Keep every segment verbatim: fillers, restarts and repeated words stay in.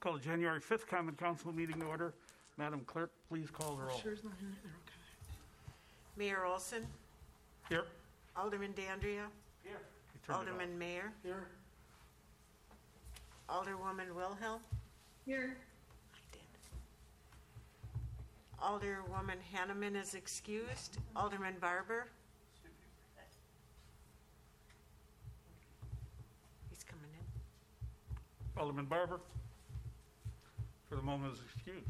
Call the January fifth Common Council meeting to order. Madam Clerk, please call the roll. Sure is not in there, okay. Mayor Olson, Here. Alderman Dandria, Here. You turned it off. Alderman Mayor, Here. Alderwoman Wilhelm, Here. I did. Alderwoman Hanneman is excused. Alderman Barber. He's coming in. Alderman Barber, for the moment, is excused.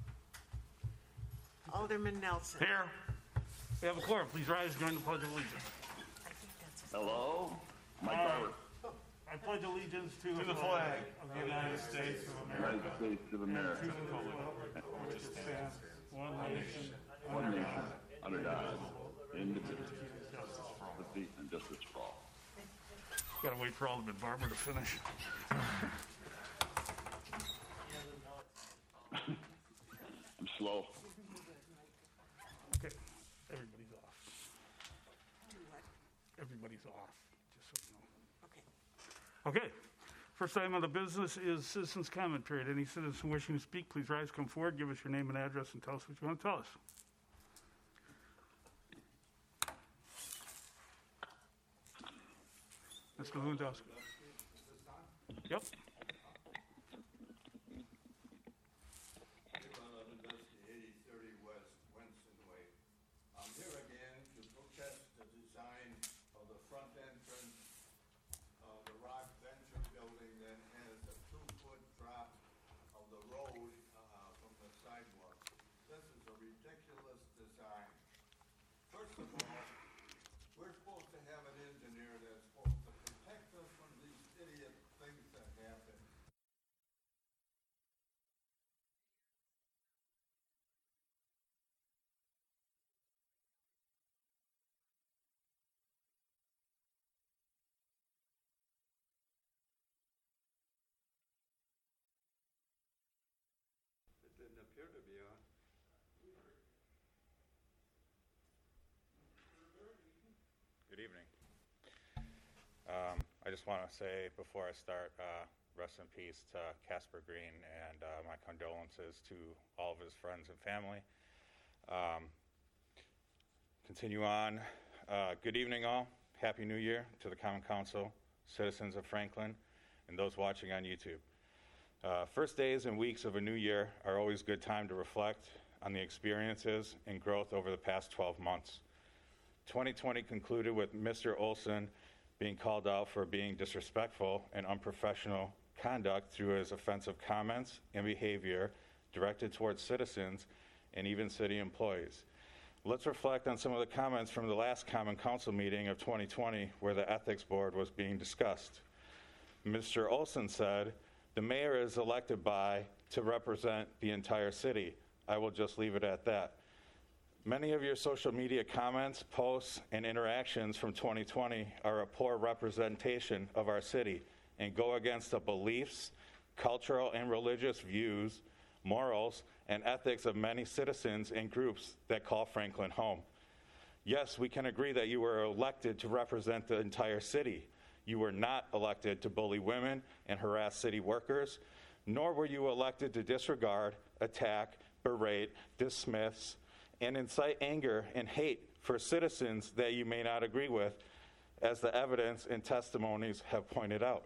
Alderman Nelson. Here. We have a quorum. Please rise and join the Pledge of Allegiance. I think that's his Hello? Mike Uh, Barber. I pledge allegiance to, To the flag of the United States of America, United States of and to America. the republic for which it stands, one nation, One nation, under God, indivisible, with peace and justice for all. Gotta wait for Alderman Barber to finish. I'm slow. Okay, everybody's off. Everybody's off, just so you know. Okay. Okay, first item on the business is citizens' comment period. Any citizen wishing to speak, please rise, come forward, give us your name and address, and tell us what you want to tell us. Mister Lewandowski. Yep. eighty thirty West Winston Way. I'm here again to protest the design of the front entrance of the Rock Venture Building that has a two-foot drop of the road uh, from the sidewalk. This is a ridiculous design. First of all, we're supposed to have an engineer that's supposed to protect us from these idiot things that happen. It didn't appear to be on. Good evening. Um, I just want to say before I start, uh, rest in peace to Casper Green, and uh, my condolences to all of his friends and family. Um, continue on. Uh, good evening, all. Happy New Year to the Common Council, citizens of Franklin, and those watching on YouTube. Uh, first days and weeks of a new year are always a good time to reflect on the experiences and growth over the past twelve months. twenty twenty concluded with Mister Olson being called out for being disrespectful and unprofessional conduct through his offensive comments and behavior directed towards citizens and even city employees. Let's reflect on some of the comments from the last Common Council meeting of twenty twenty where the Ethics Board was being discussed. Mister Olson said, "The mayor is elected by to represent the entire city. I will just leave it at that." Many of your social media comments, posts, and interactions from twenty twenty are a poor representation of our city and go against the beliefs, cultural and religious views, morals, and ethics of many citizens and groups that call Franklin home. Yes, we can agree that you were elected to represent the entire city. You were not elected to bully women and harass city workers, nor were you elected to disregard, attack, berate, dismiss, and incite anger and hate for citizens that you may not agree with, as the evidence and testimonies have pointed out.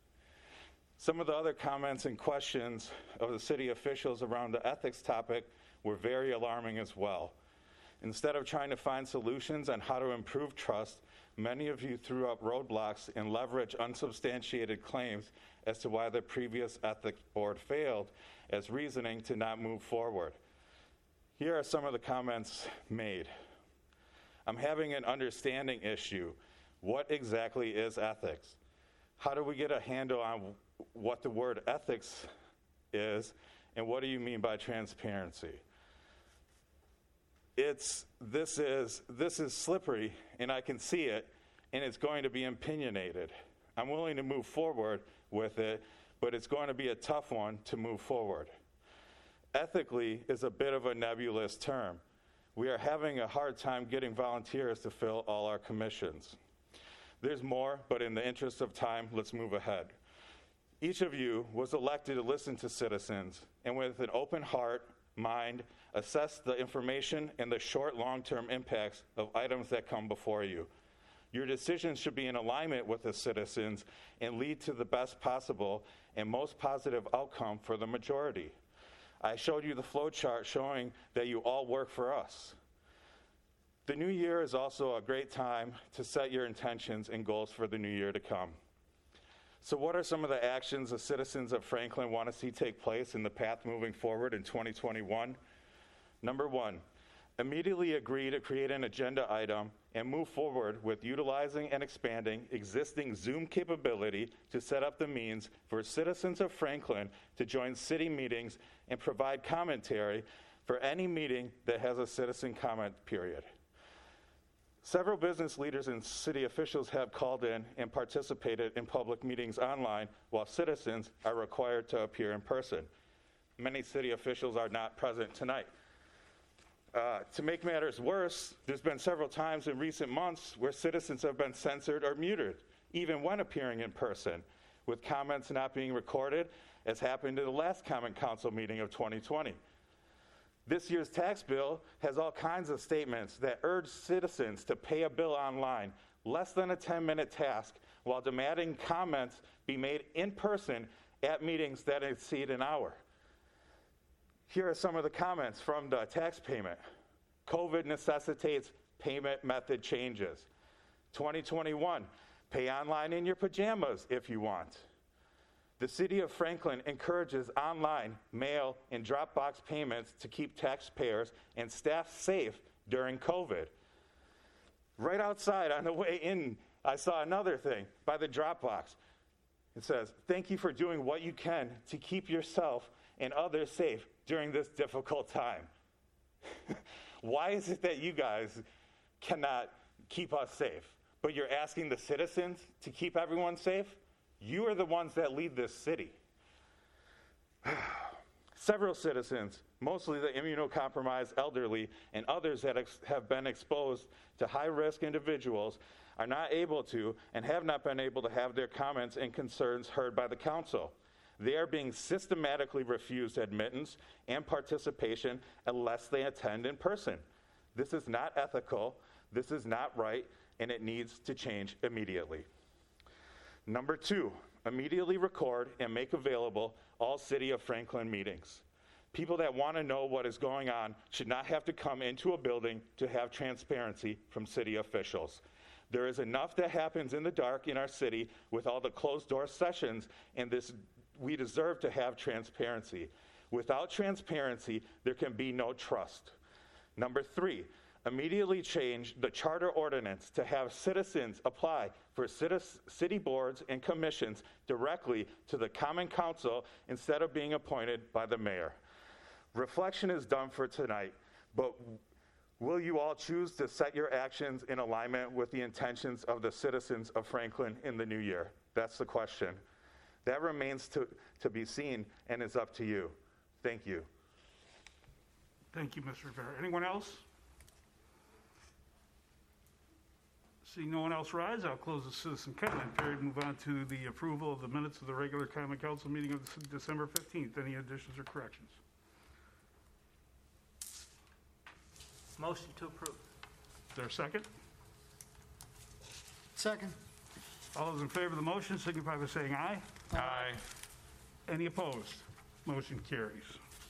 Some of the other comments and questions of the city officials around the ethics topic were very alarming as well. Instead of trying to find solutions on how to improve trust, many of you threw up roadblocks and leveraged unsubstantiated claims as to why the previous ethics board failed as reasoning to not move forward. Here are some of the comments made. "I'm having an understanding issue. What exactly is ethics? How do we get a handle on what the word ethics is, and what do you mean by transparency?" It's, this is, this is slippery, and I can see it, and it's going to be opinionated. I'm willing to move forward with it, but it's going to be a tough one to move forward. Ethically is a bit of a nebulous term. We are having a hard time getting volunteers to fill all our commissions. There's more, but in the interest of time, let's move ahead. Each of you was elected to listen to citizens and with an open heart, mind, assess the information and the short, long-term impacts of items that come before you. Your decisions should be in alignment with the citizens and lead to the best possible and most positive outcome for the majority. I showed you the flow chart showing that you all work for us. The new year is also a great time to set your intentions and goals for the new year to come. So what are some of the actions the citizens of Franklin want to see take place in the path moving forward in twenty twenty-one? Number one, immediately agree to create an agenda item and move forward with utilizing and expanding existing Zoom capability to set up the means for citizens of Franklin to join city meetings and provide commentary for any meeting that has a citizen comment period. Several business leaders and city officials have called in and participated in public meetings online, while citizens are required to appear in person. Many city officials are not present tonight. Uh, to make matters worse, there's been several times in recent months where citizens have been censored or muted, even when appearing in person, with comments not being recorded, as happened in the last Common Council meeting of twenty twenty. This year's tax bill has all kinds of statements that urge citizens to pay a bill online, less than a ten-minute task, while demanding comments be made in person at meetings that exceed an hour. Here are some of the comments from the tax payment. COVID necessitates payment method changes. twenty twenty-one, pay online in your pajamas if you want. The city of Franklin encourages online, mail, and drop box payments to keep taxpayers and staff safe during COVID. Right outside on the way in, I saw another thing by the drop box. It says, "Thank you for doing what you can to keep yourself and others safe during this difficult time." Why is it that you guys cannot keep us safe, but you're asking the citizens to keep everyone safe? You are the ones that lead this city. Several citizens, mostly the immunocompromised elderly and others that ex- have been exposed to high-risk individuals, are not able to and have not been able to have their comments and concerns heard by the council. They are being systematically refused admittance and participation unless they attend in person. This is not ethical, this is not right, and it needs to change immediately. Number two, immediately record and make available all City of Franklin meetings. People that want to know what is going on should not have to come into a building to have transparency from city officials. There is enough that happens in the dark in our city with all the closed-door sessions, and this we deserve to have transparency. Without transparency, there can be no trust. Number three, immediately change the charter ordinance to have citizens apply for city boards and commissions directly to the Common Council instead of being appointed by the mayor. Reflection is done for tonight, but will you all choose to set your actions in alignment with the intentions of the citizens of Franklin in the new year? That's the question. That remains to, to be seen and is up to you. Thank you. Thank you, Mister Rivera. Anyone else? Seeing no one else rise, I'll close the citizen comment period and move on to the approval of the minutes of the regular Common Council meeting of December fifteenth. Any additions or corrections? Motion to approve. Is there a second? Second. All those in favor of the motion signify by saying aye. Aye. Any opposed? Motion carries.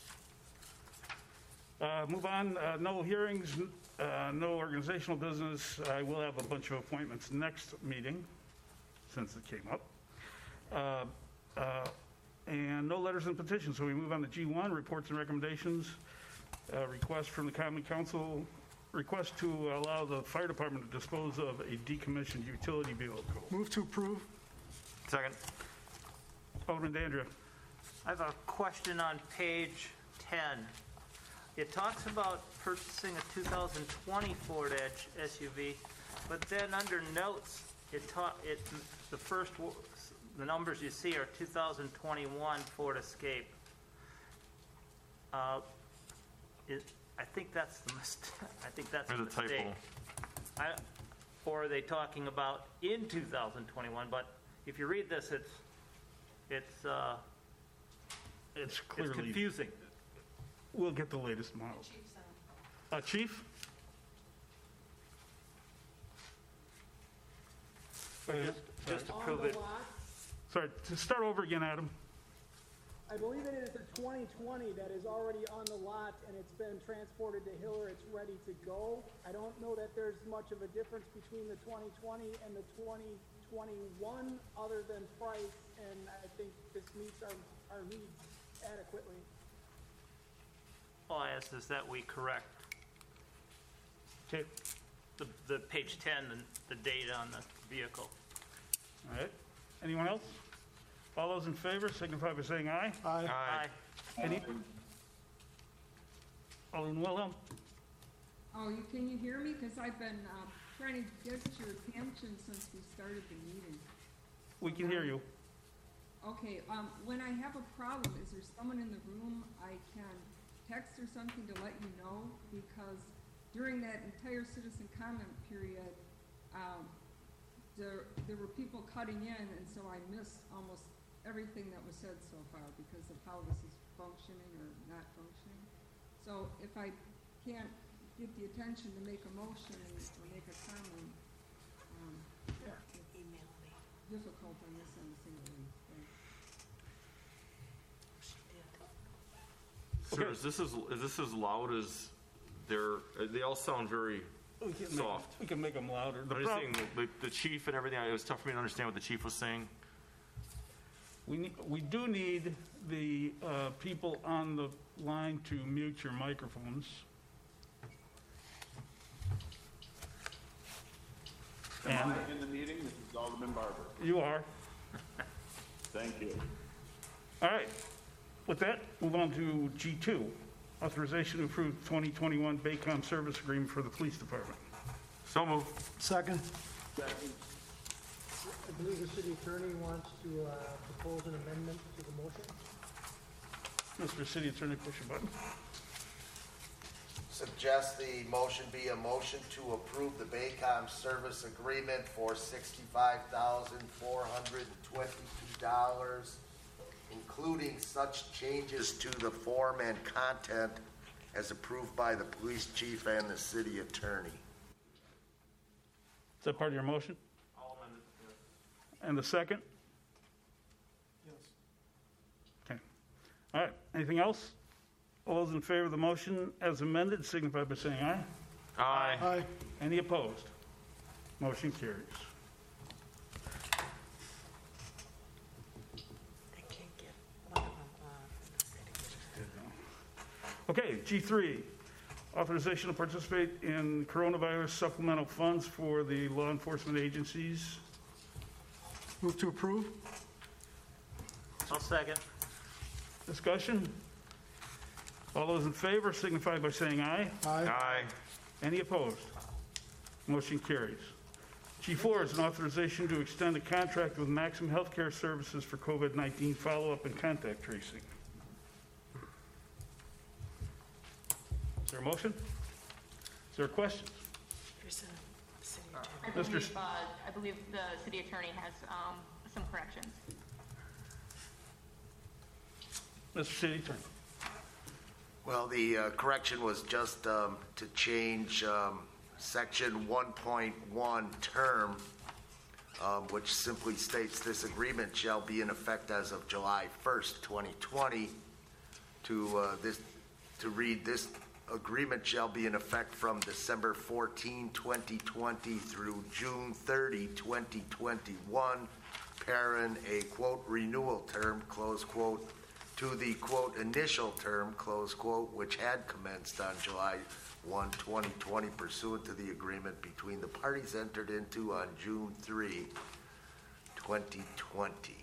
Uh, Move on, uh, no hearings, uh, no organizational business. I will have a bunch of appointments next meeting, since it came up. Uh, uh, And no letters and petitions, so we move on to G one, reports and recommendations. Uh, Request from the Common Council, request to allow the fire department to dispose of a decommissioned utility vehicle. Move to approve. Second. Alderman Dandria. I have a question on page ten. It talks about purchasing a two thousand twenty Ford Edge S U V, but then under notes, it ta- it the first wo- the numbers you see are two thousand twenty-one Ford Escape. Uh, it, I think that's the mistake. I think that's a There's a mistake. typo. I, or are they talking about in two thousand twenty-one? But if you read this, it's It's, uh, It's it's clearly, confusing. we'll get the latest model. Uh, Chief? Just, just to prove On it. the lot, Sorry, to start over again, Adam. I believe it is a twenty twenty that is already on the lot and it's been transported to Hiller, it's ready to go. I don't know that there's much of a difference between the twenty twenty and the twenty twenty-one, other than price, and I think this meets our, our needs adequately. All I ask is that we correct Okay, the, the page ten, the, the data on the vehicle. all right. Anyone else? All those in favor signify by saying aye. Aye. Aye. Any? Alderman Wilhelm? Oh, you, can you hear me? Because I've been uh, trying to get your attention since we started the meeting. We can hear you. Okay, um, when I have a problem, is there someone in the room I can text or something to let you know? Because during that entire citizen comment period, um, there, there were people cutting in, and so I missed almost everything that was said so far because of how this is functioning or not functioning. So if I can't get the attention to make a motion or make a comment, um, Email me. difficult on this end singularly. Thanks. Sir, is this as, is this as loud as they're, they all sound very We can make- soft. We can make them louder. The I'm just prob- saying, the, the chief and everything, it was tough for me to understand what the chief was saying. We need, we do need the uh, people on the line to mute your microphones. Am And I in the meeting? This is Alderman Barber. you are. Thank you. All right. With that, move on to G two, authorization to approve twenty twenty-one Baycom service agreement for the police department. So moved. Second. Second. I believe the city attorney wants to, uh, propose an amendment to the motion. Mister City Attorney, push your button. Suggest the motion be a motion to approve the Baycom service agreement for sixty-five thousand four hundred twenty-two dollars, including such changes to the form and content as approved by the police chief and the city attorney. Is that part of your motion? All amended. And the second? Yes. Okay. All right. Anything else? All those in favor of the motion as amended signify by saying aye. Aye. Aye. Any opposed? Motion carries. I can't get one of them off. Okay, G three, authorization to participate in coronavirus supplemental funds for the law enforcement agencies. Move to approve? I'll second. Discussion? All those in favor signify by saying aye. Aye. Any opposed? Motion carries. G four is an authorization to extend a contract with Maxim Healthcare Services for COVID nineteen follow-up and contact tracing. Is there a motion? Is there a question? Here's a city I attorney. Mister believe, uh, I believe the city attorney has um, some corrections. Mister City Attorney. Well, the uh, correction was just um, to change um, section one point one term, um, which simply states this agreement shall be in effect as of July first, twenty twenty, to uh, this, to read this agreement shall be in effect from December fourteenth, twenty twenty through June thirtieth, twenty twenty-one, parent a quote renewal term, close quote, to the quote initial term, close quote, which had commenced on July first, twenty twenty pursuant to the agreement between the parties entered into on June third, twenty twenty.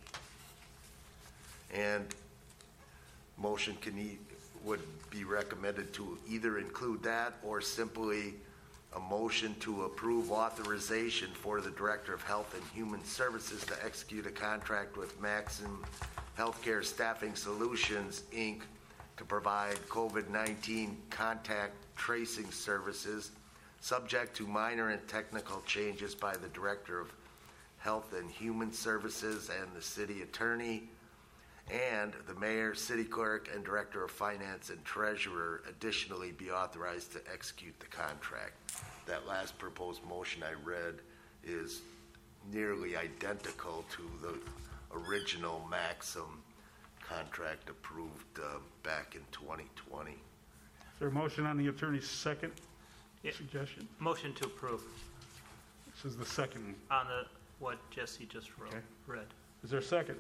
And motion can e- would be recommended to either include that or simply a motion to approve authorization for the Director of Health and Human Services to execute a contract with Maxim Healthcare Staffing Solutions, Incorporated, to provide COVID nineteen contact tracing services, subject to minor and technical changes by the Director of Health and Human Services and the City Attorney, and the mayor, city clerk, and director of finance and treasurer additionally be authorized to execute the contract. That last proposed motion I read is nearly identical to the original Maxim contract approved uh, back in twenty twenty. Is there a motion on the attorney's second Yeah. suggestion? Motion to approve This is the second. on the, what Jesse just wrote, Okay. read. Is there a second?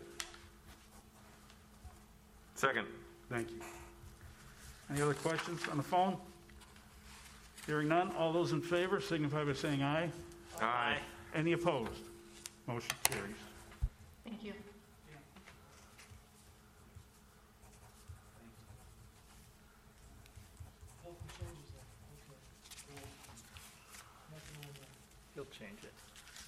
Second. Thank you. Any other questions on the phone? Hearing none, all those in favor signify by saying aye. Aye. Any opposed? Motion carries. Thank you. He'll change it.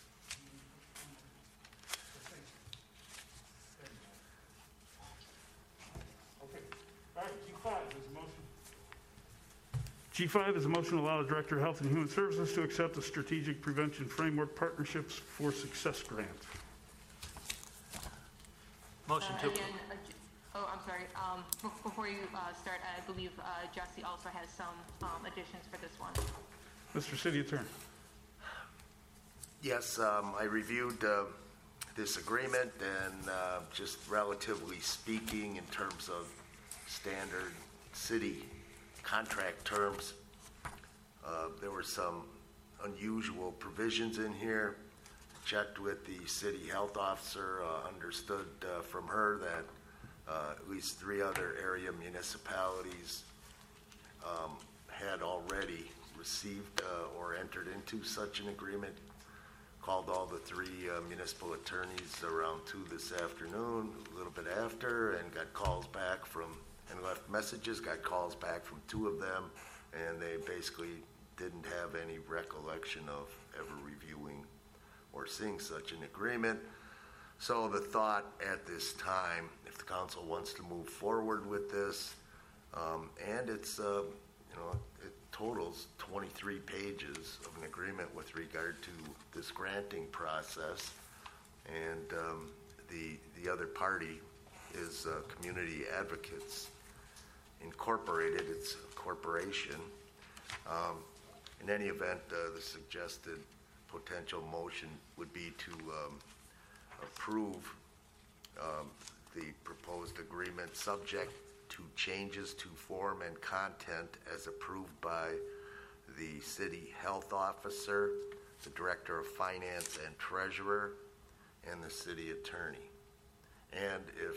Okay. All right, G five is a motion. G five is a motion to allow the Director of Health and Human Services to accept the Strategic Prevention Framework Partnerships for Success Grant. Motion Uh, to, Again, uh, j- oh, I'm sorry. Um, bef- Before you uh, start, I believe uh, Jesse also has some um, additions for this one. Mister City Attorney. Yes, um, I reviewed uh, this agreement, and uh, just relatively speaking, in terms of standard city contract terms, uh, there were some unusual provisions in here. Checked with the city health officer, uh, understood uh, from her that uh, at least three other area municipalities um, had already received uh, or entered into such an agreement. Called all the three uh, municipal attorneys around two this afternoon, a little bit after, and got calls back from, and left messages, got calls back from two of them, and they basically didn't have any recollection of ever reviewing or seeing such an agreement. So the thought at this time, if the council wants to move forward with this, um, and it's, uh, you know, it totals twenty-three pages of an agreement with regard to this granting process, and um, the the other party is uh, Community Advocates Incorporated. It's a corporation. Um, in any event, uh, the suggested potential motion would be to um, approve um, the proposed agreement subject to changes to form and content as approved by the city health officer, the director of finance and treasurer, and the city attorney. And if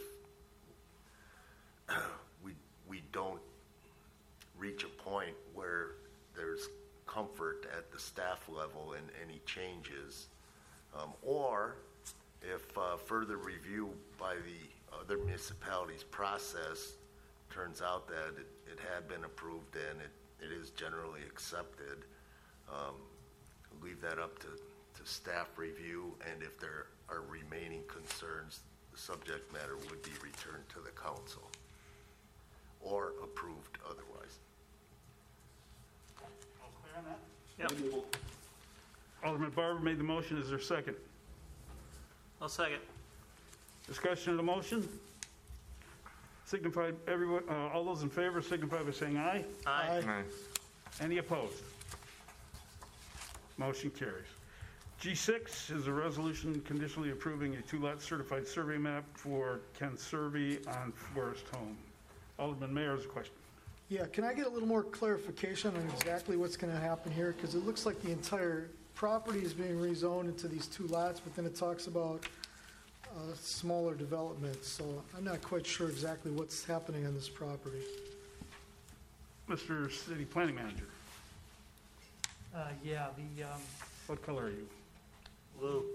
we we don't reach a point where there's comfort at the staff level in any changes, um, or if uh, further review by the other municipalities' process turns out that it, it had been approved and it, it is generally accepted, um, leave that up to, to staff review, and if there are remaining concerns, the subject matter would be returned to the council or approved otherwise. All clear on that? yep, Alderman Barber made the motion. Is there a second? I'll second. Discussion of the motion? Signify, everyone, uh, all those in favor signify by saying aye. Aye. Any opposed? Motion carries. G six is a resolution conditionally approving a two-lot certified survey map for Ken Survey on Forest Home. Alderman Mayor has a question. Yeah, can I get a little more clarification on exactly what's going to happen here? Because it looks like the entire property is being rezoned into these two lots, but then it talks about uh, smaller developments. So I'm not quite sure exactly what's happening on this property. Mister City Planning Manager, Uh, yeah, the, um, what color are you? Lou.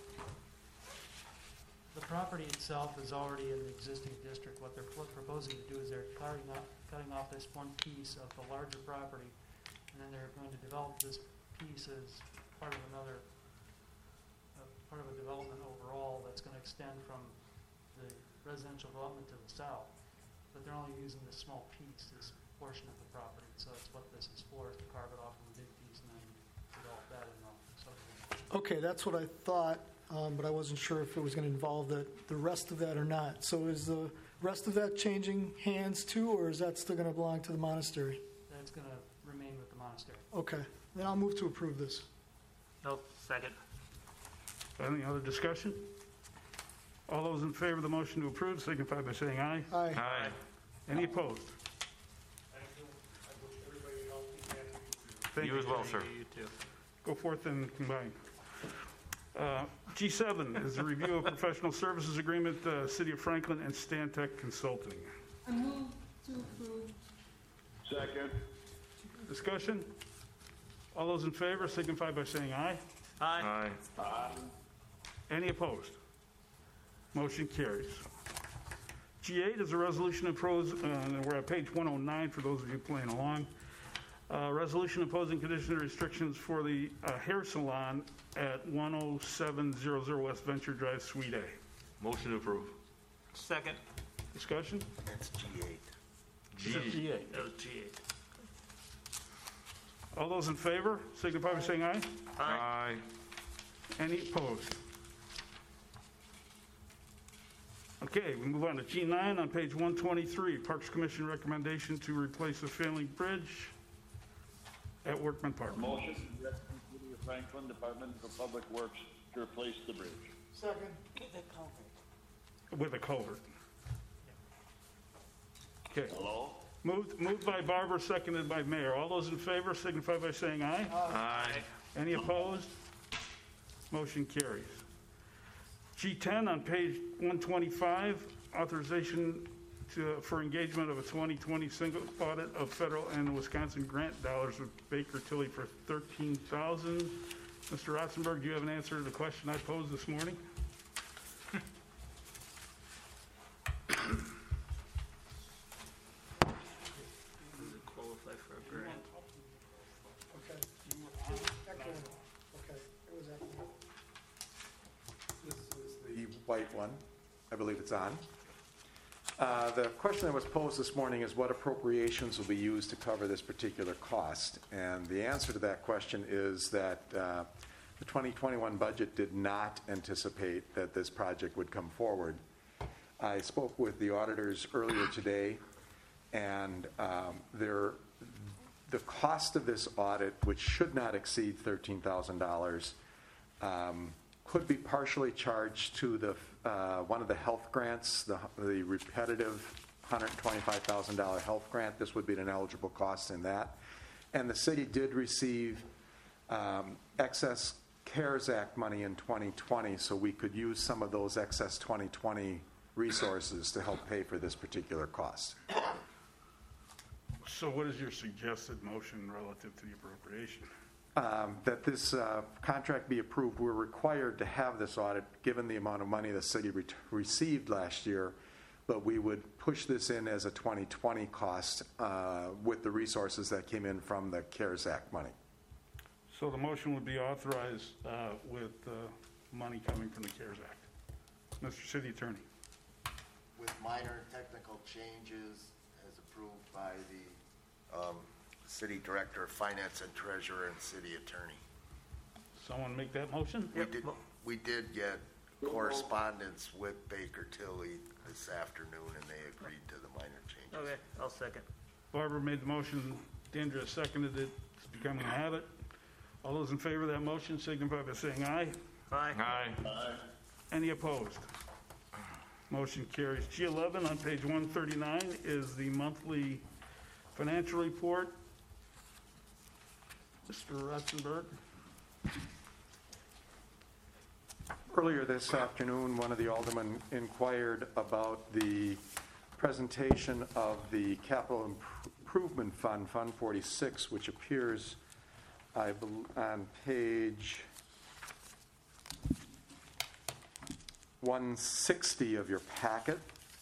the property itself is already in the existing district. What they're pl- proposing to do is they're cutting off, cutting off this one piece of the larger property, and then they're going to develop this piece as part of another, uh, part of a development overall that's gonna extend from the residential development to the south. But they're only using this small piece, this portion of the property, so that's what this is for, is to carve it off from the big piece and then develop that in the subdivision. Okay, that's what I thought, um, but I wasn't sure if it was going to involve the, the rest of that or not. So is the rest of that changing hands too, or is that still going to belong to the monastery? That's going to remain with the monastery. Okay, then I'll move to approve this. Nope, second. Any other discussion? All those in favor of the motion to approve signify by saying aye. Aye. Aye. Any opposed? Thank You as well, sir. You too. Go forth and combine. Uh, G seven is the review of professional services agreement, uh, City of Franklin and Stantec Consulting. I move to approve. Second. Discussion? All those in favor signify by saying aye. Aye. Aye. Any opposed? Motion carries. G eight is a resolution imposed, uh, we're at page one oh nine for those of you playing along. Uh, Resolution imposing conditions and restrictions for the uh, hair salon at one oh seven hundred West Venture Drive, Suite A. Motion to approve. Second. Discussion? That's G eight. G. G eight. That was G eight. All those in favor signify by saying aye. Aye. Any opposed? Okay, we move on to G nine on page one twenty-three. Parks Commission recommendation to replace the failing bridge at Workman Park. Motion, City of Franklin Department of Public Works to replace the bridge. Second. With a culvert. Okay. Hello? Moved, moved by Barber, seconded by Mayor. All those in favor signify by saying aye. Aye. Any opposed? Motion carries. G ten on page one twenty-five, authorization to, for engagement of a twenty twenty single audit of federal and Wisconsin grant dollars with Baker Tilly for thirteen thousand dollars. Mister Rotzenberg, do you have an answer to the question I posed this morning? Does it qualify for a grant? Okay. Echo. Okay, it was echo. This is the white one. I believe it's on. Uh, The question that was posed this morning is what appropriations will be used to cover this particular cost? And the answer to that question is that uh, the twenty twenty-one budget did not anticipate that this project would come forward. I spoke with the auditors earlier today, and um, there, the cost of this audit, which should not exceed thirteen thousand dollars, um, could be partially charged to the uh, one of the health grants, the, the repetitive one hundred twenty-five thousand dollars health grant. This would be an eligible cost in that. And the city did receive um, excess CARES Act money in twenty twenty, so we could use some of those excess twenty twenty resources to help pay for this particular cost. So what is your suggested motion relative to the appropriation? Um, that this uh, contract be approved. We're required to have this audit given the amount of money the city re- received last year, but we would push this in as a twenty twenty cost uh, with the resources that came in from the CARES Act money. So the motion would be authorized uh, with uh, money coming from the CARES Act. Mister City Attorney. With minor technical changes as approved by the um, City Director of Finance and Treasurer and City Attorney. Someone make that motion? We did, we did get correspondence with Baker Tilly this afternoon, and they agreed to the minor changes. Okay, I'll second. Barbara made the motion, Dandria seconded it, it's becoming a habit. All those in favor of that motion signify by saying aye. Aye. Aye. Any opposed? Motion carries. G eleven on page one thirty-nine is the monthly financial report. Mister Ratzenberg. Earlier this afternoon, one of the aldermen inquired about the presentation of the Capital Improvement Fund, Fund forty-six, which appears I bel on page one sixty of your packet.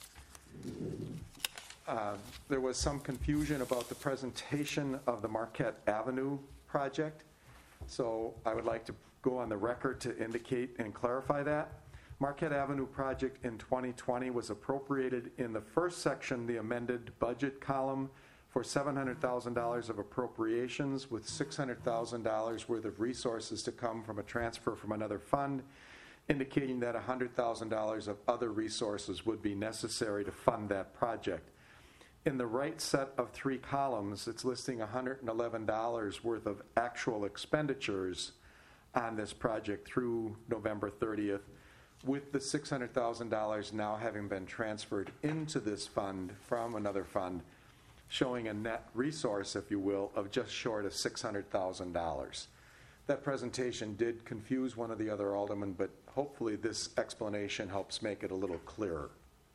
Uh, there was some confusion about the presentation of the Marquette Avenue project, so I would like to go on the record to indicate and clarify that. Marquette Avenue project in twenty twenty was appropriated in the first section, the amended budget column, for seven hundred thousand dollars of appropriations with six hundred thousand dollars worth of resources to come from a transfer from another fund. indicating that one hundred thousand dollars of other resources would be necessary to fund that project. In the right set of three columns, it's listing one hundred eleven dollars worth of actual expenditures on this project through November thirtieth, with the six hundred thousand dollars now having been transferred into this fund from another fund, showing a net resource, if you will, of just short of six hundred thousand dollars. That presentation did confuse one of the other aldermen, but hopefully this explanation helps make it a little clearer.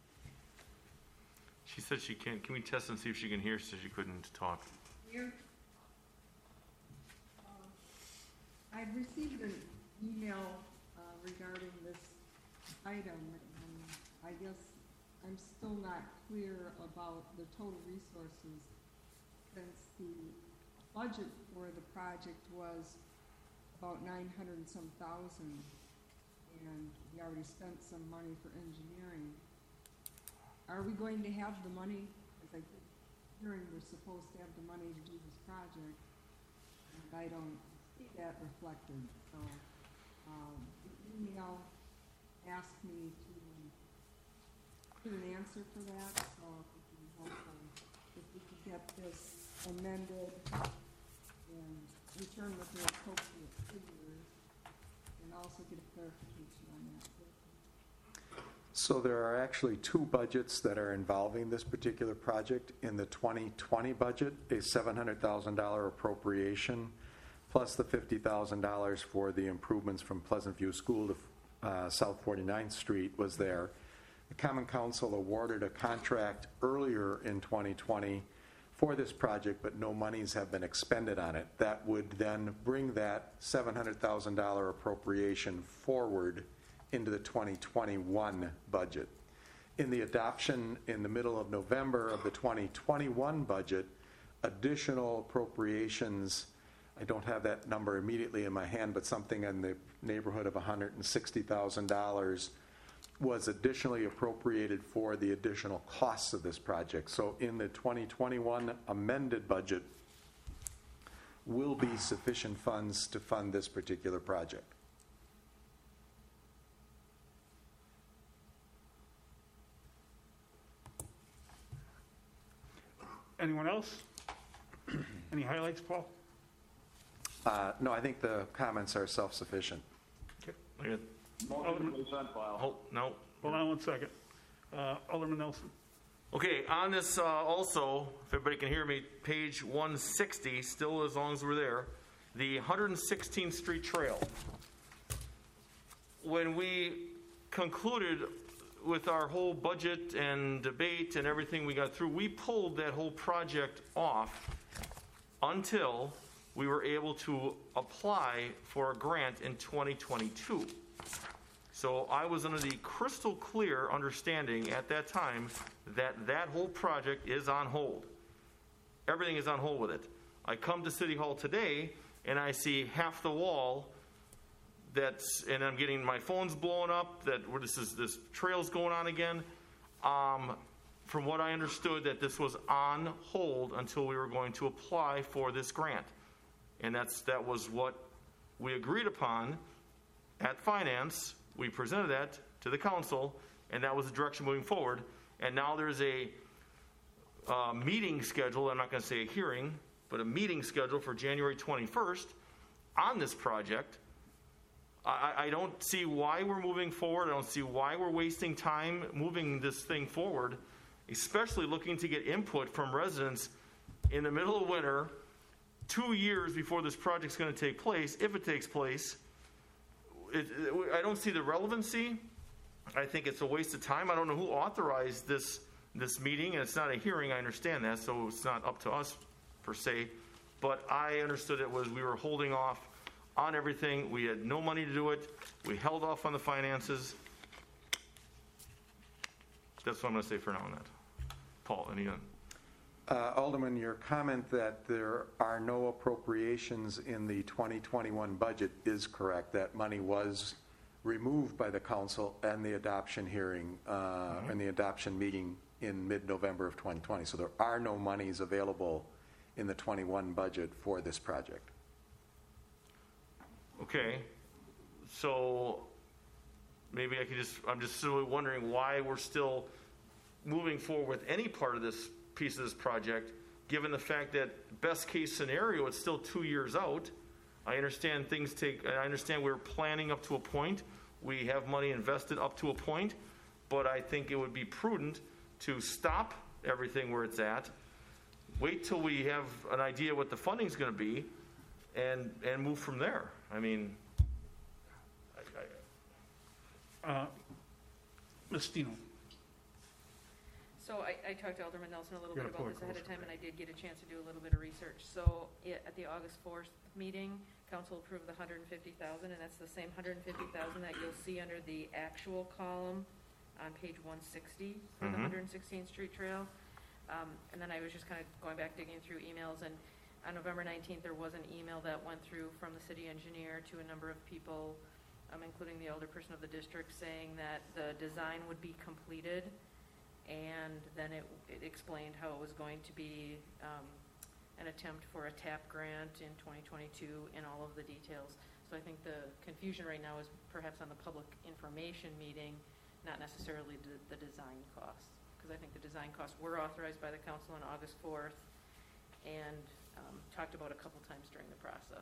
She said she can. Can we test and see if she can hear? She said she couldn't talk. Here. Uh, I've received an email uh, regarding this item, and I guess I'm still not clear about the total resources, since the budget for the project was about nine hundred and some thousand, and we already spent some money for engineering. Are we going to have the money? Because I keep hearing we're supposed to have the money to do this project, and I don't see that reflected. So um, the email asked me to put an answer for that, so if we can hopefully, if we could get this amended and return with the appropriate figures, and also get a clarification on that. So there are actually two budgets that are involving this particular project. In the twenty twenty budget, a seven hundred thousand dollars appropriation, plus the fifty thousand dollars for the improvements from Pleasant View School to uh, South forty-ninth Street was there. The Common Council awarded a contract earlier in twenty twenty for this project, but no monies have been expended on it. That would then bring that seven hundred thousand dollars appropriation forward into the twenty twenty-one budget. In the adoption in the middle of November of the twenty twenty-one budget, additional appropriations, I don't have that number immediately in my hand, but something in the neighborhood of one hundred sixty thousand dollars was additionally appropriated for the additional costs of this project. So in the twenty twenty-one amended budget will be sufficient funds to fund this particular project. Anyone else? Any highlights, Paul? Uh, no, I think the comments are self-sufficient. I got- Alderman, Oh, no. hold on one second. Uh, Alderman Nelson. Okay, on this uh, also, if everybody can hear me, page one sixty, still as long as we're there, the one hundred sixteenth Street Trail. When we concluded with our whole budget and debate and everything we got through, we pulled that whole project off until we were able to apply for a grant in twenty twenty-two. So I was under the crystal clear understanding at that time that that whole project is on hold. Everything is on hold with it. I come to City Hall today and I see half the wall that's, and I'm getting my phone's blowing up that where this is, this trail's going on again. Um, from what I understood, that this was on hold until we were going to apply for this grant. And that's, that was what we agreed upon at Finance. We presented that to the council, and that was the direction moving forward. And now there's a uh, meeting schedule, I'm not going to say a hearing, but a meeting schedule for January twenty-first on this project. I, I don't see why we're moving forward. I don't see why we're wasting time moving this thing forward, especially looking to get input from residents in the middle of winter, two years before this project's going to take place, if it takes place. It, it, I don't see the relevancy. I think it's a waste of time. I don't know who authorized this this meeting, and it's not a hearing. I understand that, so it's not up to us per se. But I understood it was we were holding off on everything. We had no money to do it. We held off on the finances. That's what I'm going to say for now on that. Paul, any? Uh, Alderman, your comment that there are no appropriations in the twenty twenty-one budget is correct. That money was removed by the council and the adoption hearing uh, mm-hmm. and the adoption meeting in mid-November of twenty twenty. So there are no monies available in the twenty-one budget for this project. Okay. So maybe I could just, I'm just simply wondering why we're still moving forward with any part of this piece of this project, given the fact that best case scenario, it's still two years out. I understand things take, I understand we're planning up to a point. We have money invested up to a point, but I think it would be prudent to stop everything where it's at, wait till we have an idea what the funding's going to be, and and move from there. I mean, I, I, Uh, Miz Stino. So I, I talked to Alderman Nelson a little You bit gotta pull about it this ahead of closer. time, and I did get a chance to do a little bit of research. So i- at the August fourth meeting, council approved the hundred and fifty thousand, and that's the same hundred and fifty thousand that you'll see under the actual column on page one sixty for the Mhm. one hundred sixteenth Street Trail. Um, and then I was just kind of going back digging through emails, and on November nineteenth, there was an email that went through from the city engineer to a number of people, um, including the alderperson of the district, saying that the design would be completed, and then it, it explained how it was going to be um, an attempt for a TAP grant in twenty twenty-two and all of the details. So I think the confusion right now is perhaps on the public information meeting, not necessarily the, the design costs. Because I think the design costs were authorized by the council on August fourth and um, talked about a couple times during the process.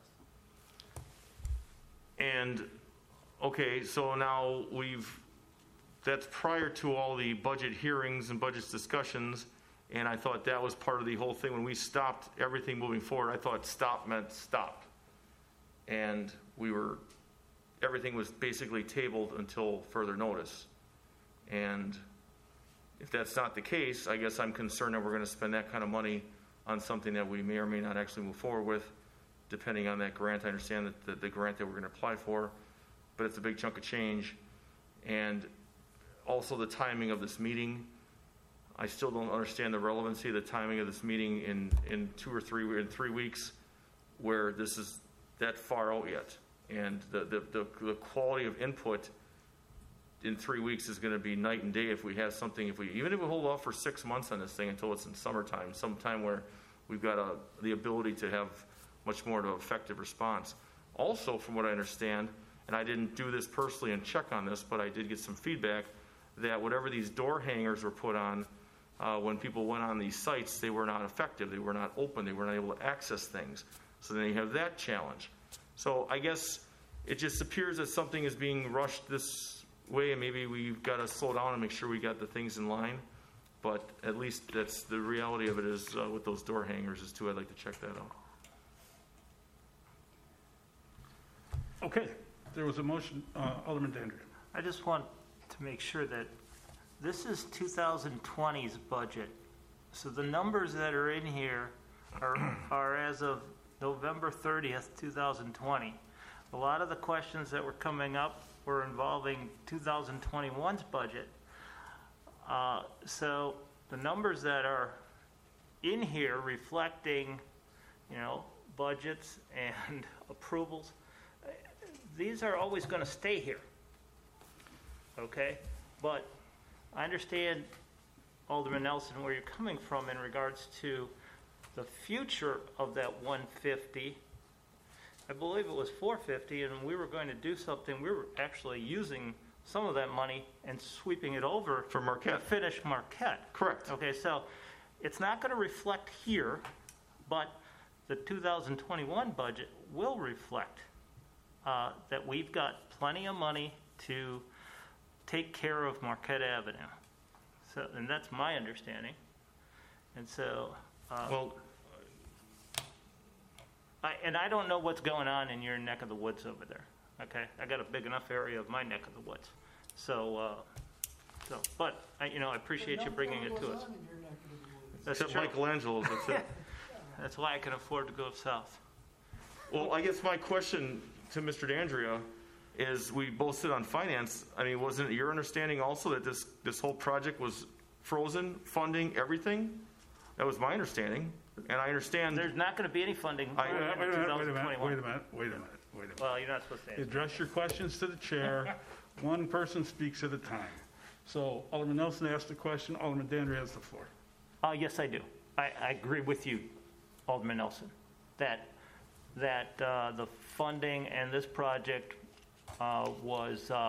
and okay, so now we've, that's prior to all the budget hearings and budget discussions, and I thought that was part of the whole thing. When we stopped everything moving forward, I thought stop meant stop. And we were, everything was basically tabled until further notice. And if that's not the case, I guess I'm concerned that we're going to spend that kind of money on something that we may or may not actually move forward with, depending on that grant. I understand that the, the grant that we're going to apply for, but it's a big chunk of change. And also the timing of this meeting. I still don't understand the relevancy of the timing of this meeting in, in two or three, in three weeks, where this is that far out yet. And the, the, the, the quality of input in three weeks is going to be night and day if we have something, if we, even if we hold off for six months on this thing until it's in summertime, sometime where we've got a, the ability to have much more of an effective response. Also, from what I understand, and I didn't do this personally and check on this, but I did get some feedback that whatever these door hangers were put on, uh, when people went on these sites, they were not effective, they were not open, they were not able to access things. So then you have that challenge. So I guess it just appears that something is being rushed this way, and maybe we've got to slow down and make sure we got the things in line. But at least that's the reality of it is uh, with those door hangers is too. I'd like to check that out. Okay, there was a motion, uh, Alderman Dandria. I just want to make sure that this is two thousand twenty's budget. So the numbers that are in here are, are as of November thirtieth, two thousand twenty. A lot of the questions that were coming up were involving two thousand twenty-one's budget. Uh, so the numbers that are in here reflecting, you know, budgets and approvals, these are always going to stay here. Okay? But I understand, Alderman Nelson, where you're coming from in regards to the future of that one fifty. I believe it was four fifty, and we were going to do something. We were actually using some of that money and sweeping it over For Marquette. to finish Marquette. Correct. Okay, so it's not going to reflect here, but the two thousand twenty-one budget will reflect uh, that we've got plenty of money to take care of Marquette Avenue. So, and that's my understanding. And so, uh, Well, I, and I don't know what's going on in your neck of the woods over there. Okay, I got a big enough area of my neck of the woods. So, uh, so, but I, you know, I appreciate you bringing it to us. That's except true. Michelangelo's, that's it. That's why I can afford to go south. Well, I guess my question to Mister Dandria is, we both sit on finance. I mean, wasn't it your understanding also that this, this whole project was frozen, funding, everything? That was my understanding. And I understand. There's not going to be any funding I- in Wait a minute, wait a minute, twenty twenty-one. wait a minute, wait a minute, wait a minute. Well, you're not supposed to answer. Address your questions to the chair. One person speaks at a time. So Alderman Nelson asked the question, Alderman Dandria has the floor. Uh, yes, I do. I, I agree with you, Alderman Nelson, that, that uh, the funding and this project uh, was uh,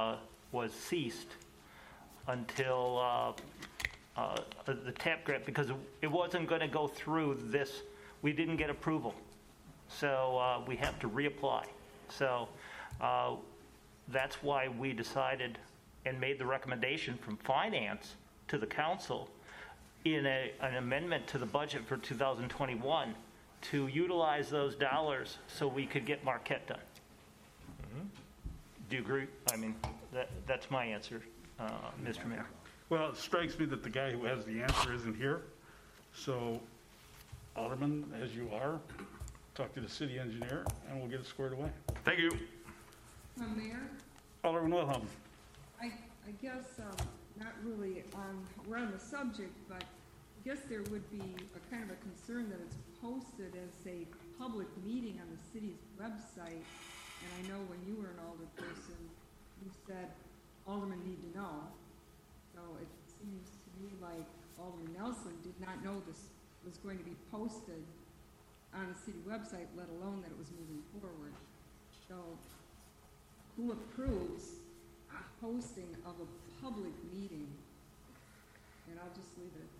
was ceased until uh, uh, the TAP grant, because it wasn't going to go through this. We didn't get approval. So uh, we have to reapply. So uh, that's why we decided and made the recommendation from finance to the council in a, an amendment to the budget for two thousand twenty-one to utilize those dollars so we could get Marquette done. Do you agree? I mean, that, that's my answer, uh, Mister Mayor. Well, it strikes me that the guy who has the answer isn't here. So, Alderman, as you are, talk to the city engineer, and we'll get it squared away. Thank you. Uh, Mayor, Alderman Wilhelm. I, I guess, um, not really on, we're on the subject, but I guess there would be a kind of a concern that it's posted as a public meeting on the city's website. And I know when you were an alder person, you said aldermen need to know. So it seems to me like Alderman Nelson did not know this was going to be posted on the city website, let alone that it was moving forward. So who approves the posting of a public meeting? And I'll just leave it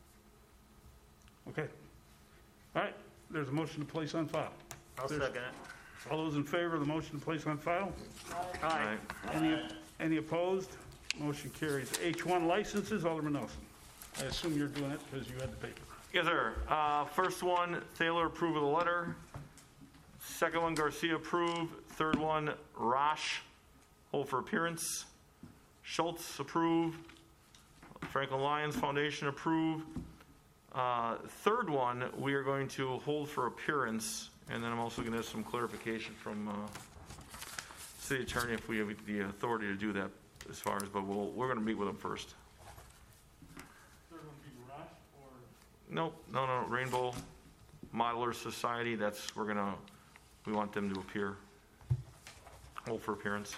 at that. Okay. All right, there's a motion to place on file. I'll There's- second it. All those in favor of the motion to place on file? Aye. Any, any opposed? Motion carries. H one licenses, Alderman Nelson. I assume you're doing it because you had the paper. Yes, sir. Uh, First one, Thaler, approve of the letter. Second one, Garcia, approve. Third one, Rosh, hold for appearance. Schultz, approve. Franklin Lyons Foundation, approve. Uh, Third one, we are going to hold for appearance, and then I'm also going to have some clarification from uh, city attorney if we have the authority to do that as far as, but we'll, we're going to meet with them first. Third one be Rosh or? Nope, no, no, Rainbow Modeler Society, that's, we're gonna, we want them to appear. Hold for appearance.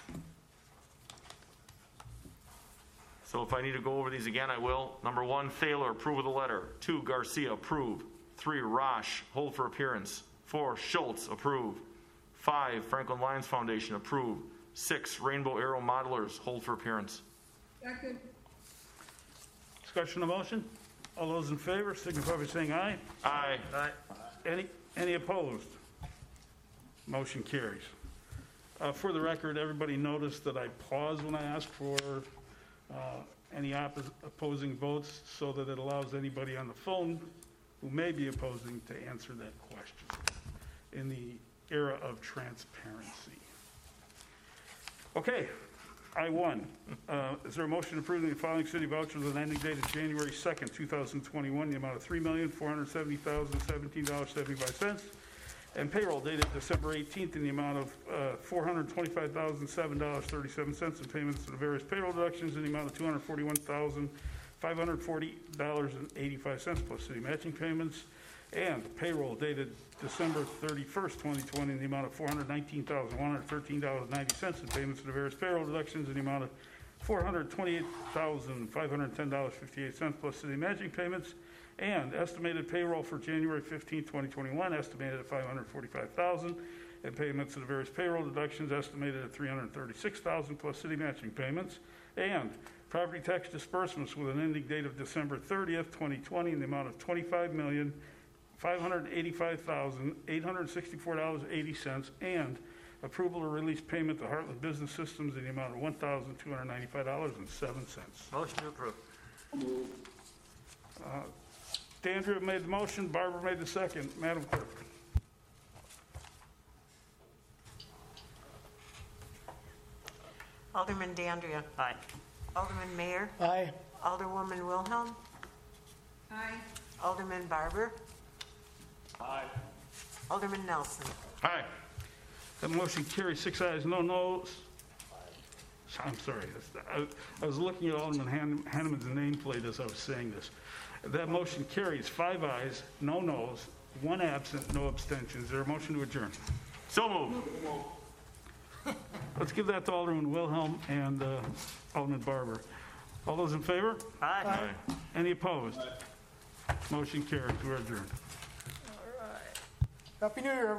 So if I need to go over these again, I will. Number one, Thaler, approve of the letter. Two, Garcia, approve. Three, Rosh, hold for appearance. Four, Schultz, approve. Five, Franklin Lyons Foundation, approve. Six, Rainbow Arrow Modelers, hold for appearance. Second. Discussion of motion? All those in favor signify by saying aye. Aye. Aye. Any, any opposed? Motion carries. Uh, For the record, everybody noticed that I paused when I asked for uh, any oppos- opposing votes so that it allows anybody on the phone who may be opposing to answer that question in the era of transparency. Okay, I one. Uh, Is there a motion approving the following city vouchers with an ending date of January second, two thousand twenty-one, the amount of three million, four hundred seventy thousand, seventeen dollars and seventy-five cents, and payroll dated December eighteenth in the amount of uh, four hundred twenty-five thousand, seven dollars and thirty-seven cents, and payments to the various payroll deductions in the amount of two hundred forty-one thousand, five hundred forty dollars and eighty-five cents plus city matching payments, and payroll dated December thirty-first, twenty twenty, in the amount of four hundred nineteen thousand, one hundred thirteen dollars and ninety cents, and payments to the various payroll deductions in the amount of four hundred twenty-eight thousand, five hundred ten dollars and fifty-eight cents plus city matching payments, and estimated payroll for January fifteenth, twenty twenty-one, estimated at five hundred forty-five thousand dollars, and payments to the various payroll deductions estimated at three hundred thirty-six thousand dollars plus city matching payments, and property tax disbursements with an ending date of December thirtieth, twenty twenty, in the amount of twenty-five million, five hundred eighty-five thousand, eight hundred sixty-four dollars and eighty cents, and approval to release payment to Heartland Business Systems in the amount of one thousand two hundred ninety-five dollars and seven cents. Motion to approve. Uh, Dandria made the motion, Barbara made the second. Madam Clerk. Alderman Dandria. Aye. Alderman Mayor. Aye. Alderwoman Wilhelm. Aye. Alderman Barber. Aye. Alderman Nelson. Aye. That motion carries six ayes, no noes. I'm sorry. I, I was looking at Alderman Han- Hanneman's nameplate as I was saying this. That motion carries five ayes, no noes, one absent, no abstentions. Is there a motion to adjourn? So moved. Let's give that to Alderman Wilhelm and uh, Alderman Barber. All those in favor? Aye. Aye. Any opposed? Motion carries. We're adjourned. Happy New Year,